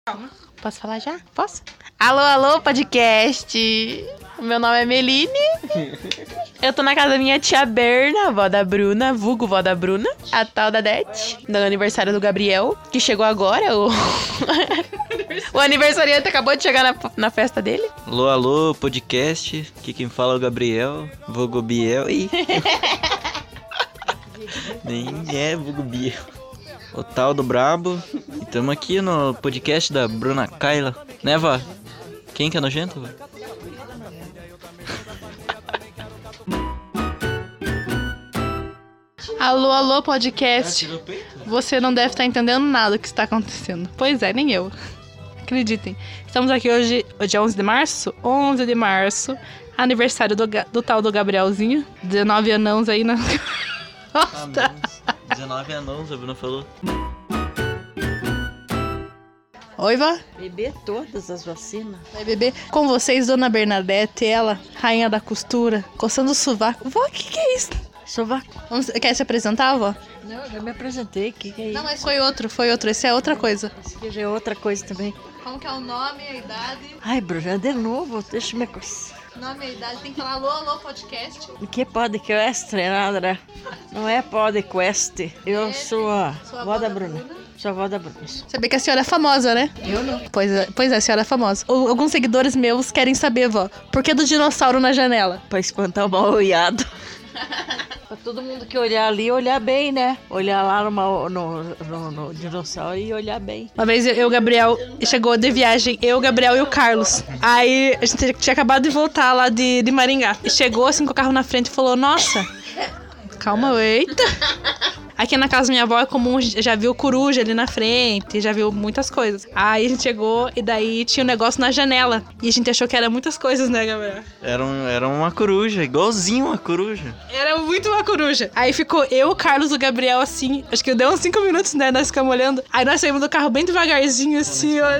Posso falar já? Posso? Alô, podcast! Meu nome é Meline. Eu tô na casa da minha tia Berna, avó da Bruna, vulgo vó da Bruna, a tal da Dete, do aniversário do Gabriel, que chegou agora. O aniversariante acabou de chegar na festa dele. Alô, podcast. Aqui quem fala é o Gabriel, vulgo Biel. Nem é vulgo Biel. O tal do Brabo. E tamo aqui no podcast da Bruna Kaila. Né, vó? Quem que é nojento, vó? Alô, podcast. Você não deve estar entendendo nada do que está acontecendo. Pois é, nem eu. Acreditem. Estamos aqui hoje, dia 11 de março? 11 de março. Aniversário do tal do Gabrielzinho. 19 anãos aí na... Nossa. 19 anãos, a Bruna falou. Oi, vó. Beber todas as vacinas. Vai beber com vocês, Dona Bernadette, ela, rainha da costura, coçando o sovaco. Vó, o que é isso? Sovaco. Quer se apresentar, vó? Não, já me apresentei. Que é isso? Não, mas foi outro. Esse é outra coisa. Esse aqui já é outra coisa também. Como que é o nome, a idade? Ai, Bruna, de novo, deixa me coçar. Nome e a idade, tem que falar alô, podcast. O que é podcast, nada? Não é podcast. Eu sou a vó da Bruna. Sou a vó da Bruna. Sabia que a senhora é famosa, né? Eu não. Pois é, a senhora é famosa. Alguns seguidores meus querem saber, vó, por que do dinossauro na janela? Pra espantar o mal olhado. Pra todo mundo que olhar ali, olhar bem, né? Olhar lá no dinossauro e olhar bem. Uma vez o Gabriel chegou de viagem, eu, o Gabriel e o Carlos. Aí a gente tinha acabado de voltar lá de Maringá. E chegou assim com o carro na frente e falou, nossa, calma, eita. Aqui na casa da minha avó é comum, já viu coruja ali na frente, já viu muitas coisas. Aí a gente chegou e daí tinha um negócio na janela. E a gente achou que era muitas coisas, né, Gabriel? Era uma coruja, igualzinho uma coruja. Era muito uma coruja. Aí ficou eu, o Carlos e o Gabriel assim, acho que deu uns 5 minutos, né, nós ficamos olhando. Aí nós saímos do carro bem devagarzinho assim, ó.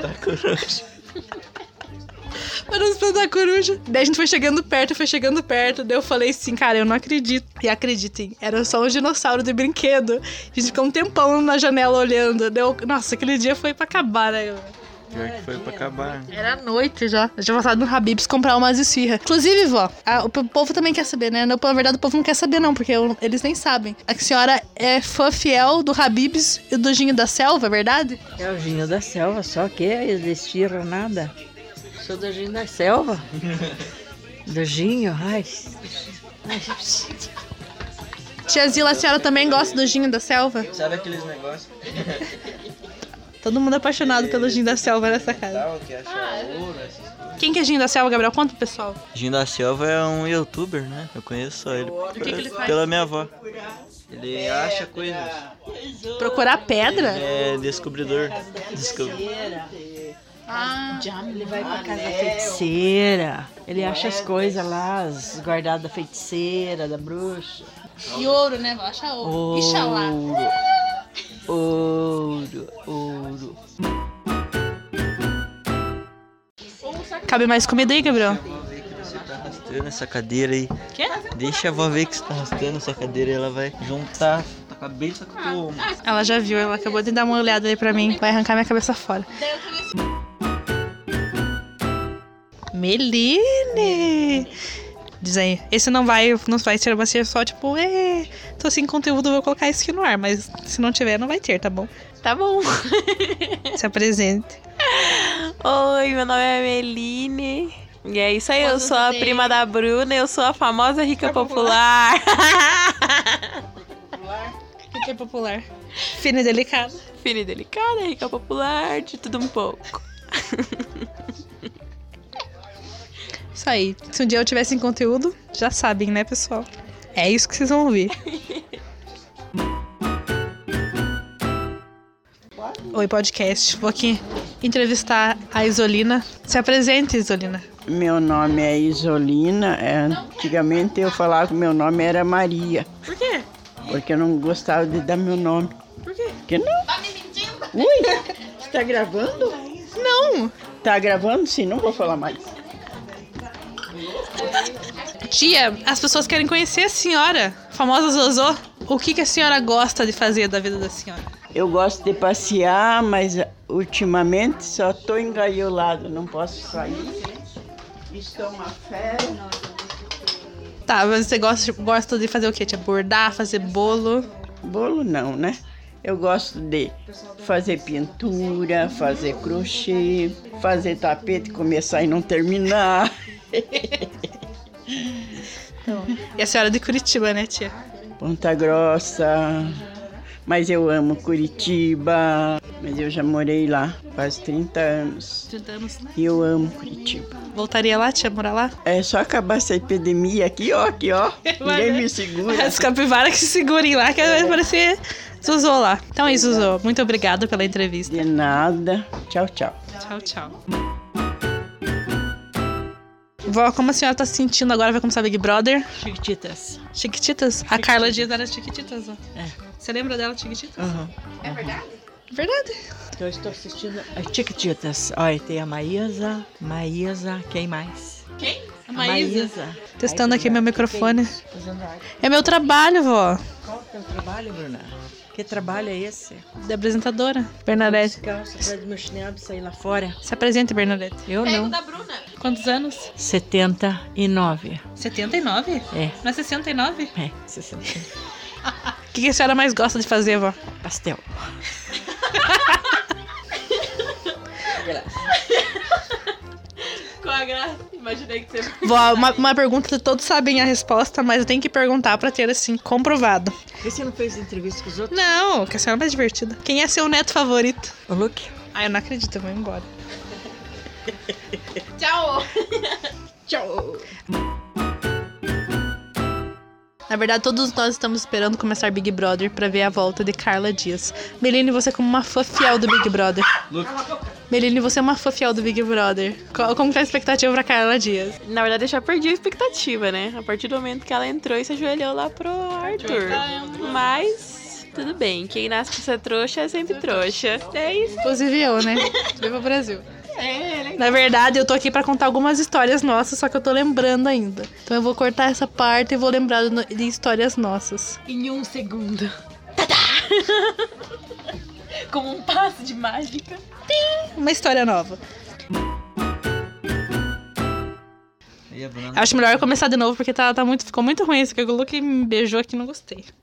Pra não espantar a coruja. Daí a gente foi chegando perto. Daí eu falei assim, cara, eu não acredito. E acreditem, era só um dinossauro de brinquedo. A gente ficou um tempão na janela olhando. Nossa, aquele dia foi pra acabar, né? Pior que foi pra acabar. Era noite já. Eu tinha passado no Habib's comprar umas esfirras. Inclusive, vó, o povo também quer saber, né? Na verdade, o povo não quer saber, não, porque eles nem sabem. A senhora é fã fiel do Habib's e do Ginho da Selva, é verdade? É o Ginho da Selva, só que eles tiram nada. Sou do Ginho da Selva. Do Ginho, ai. Tia Zila, a senhora também gosta do Ginho da Selva? Sabe aqueles negócios? Todo mundo apaixonado pelo Ginho da Selva nessa casa. Quem que é Ginho da Selva, Gabriel? Conta pro pessoal. Ginho da Selva é um youtuber, né? Eu conheço só ele. que ele faz? Pela minha avó. Ele acha coisas. Procurar pedra? É descobridor. Ele vai pra casa da feiticeira. Ele acha as coisas lá, as guardadas da feiticeira, da bruxa. E ouro, né? Acha ouro. Ixalá. Ouro. Cabe mais comida aí, Gabriel? Você tá arrastando essa cadeira aí. Quê? Deixa a avó ver que você tá arrastando essa cadeira e ela vai juntar a cabeça com o teu ombro. Ela já viu, ela acabou de dar uma olhada aí pra mim. Vai arrancar minha cabeça fora. Meline! Diz aí, esse não vai ser só tipo, tô sem conteúdo, vou colocar isso aqui no ar, mas se não tiver, não vai ter, tá bom? Tá bom. Se apresente. Oi, meu nome é Meline. E é isso aí, eu sou a prima da Bruna, eu sou a famosa rica popular. O que é popular? Fina e delicada. Fina e delicada, rica popular, de tudo um pouco. Isso aí. Se um dia eu tivesse sem conteúdo, já sabem, né, pessoal? É isso que vocês vão ouvir. Oi, podcast. Vou aqui entrevistar a Isolina. Se apresente, Isolina. Meu nome é Isolina. Antigamente eu falava que meu nome era Maria. Por quê? Porque eu não gostava de dar meu nome. Por quê? Por que não? Tá me mentindo? Ui, você tá gravando? Não. Tá gravando? Sim, não vou falar mais. Tia, as pessoas querem conhecer a senhora, famosa Zozô. O que a senhora gosta de fazer da vida da senhora? Eu gosto de passear, mas ultimamente só tô engaiolado, não posso sair. Estou uma férias. Tá, mas você gosta de fazer o quê? Tia? Bordar, fazer bolo? Bolo não, né? Eu gosto de fazer pintura, fazer crochê, fazer tapete, começar e não terminar. E a senhora é de Curitiba, né, tia? Ponta Grossa, mas eu amo Curitiba, mas eu já morei lá quase 30 anos 30 anos, né? e eu amo Curitiba. Voltaria lá, tia, morar lá? É só acabar essa epidemia aqui, ó, ninguém me segura. As capivaras que se segurem lá, que vai parecer Zuzô lá. Então é isso, Zuzô. Muito obrigada pela entrevista. De nada, tchau, tchau. Tchau, tchau. Vó, como a senhora tá se sentindo agora? Vai começar Big Brother? Chiquititas. Chiquititas? A Carla Dias era Chiquititas, ó. É. Você lembra dela, Chiquititas? Uhum. Verdade? Eu estou assistindo as Chiquititas. Olha, tem a Maísa, quem mais? A A Maísa. Testando aqui meu Que microfone. é isso? Fazendo arte. É meu trabalho, vó. Qual é o teu trabalho, Bruna? Que trabalho é esse? De apresentadora. Bernadette. Calça atrás do meu chinelo e sair lá fora? Se apresente, Bernadette. Eu não. Quantos anos? 79. 79? É. Não é 69? É, 60. O que a senhora mais gosta de fazer, vó? Pastel. Com a graça. Imaginei que você... Vó, uma pergunta que todos sabem a resposta, mas eu tenho que perguntar pra ter, assim, comprovado. Você não fez entrevista com os outros? Não, que a senhora é mais divertida. Quem é seu neto favorito? O Luke? Ah, eu não acredito, eu vou embora. Tchau! Tchau. Na verdade, todos nós estamos esperando começar Big Brother pra ver a volta de Carla Dias. Meline, você como uma fã fiel do Big Brother. Meline, você é uma fã fiel do Big Brother. Como tá a expectativa pra Carla Dias? Na verdade, eu já perdi a expectativa, né? A partir do momento que ela entrou e se ajoelhou lá pro Arthur. Mas, tudo bem. Quem nasce pra ser trouxa é sempre trouxa. É isso. Inclusive eu, né? Viva o Brasil. Na verdade, eu tô aqui pra contar algumas histórias nossas, só que eu tô lembrando ainda. Então eu vou cortar essa parte e vou lembrar de histórias nossas. Em 1 segundo. Tadá! Como um passe de mágica. Uma história nova. E a Bruna? Acho melhor eu começar de novo, porque ficou muito ruim isso, que o Luke me beijou aqui e não gostei.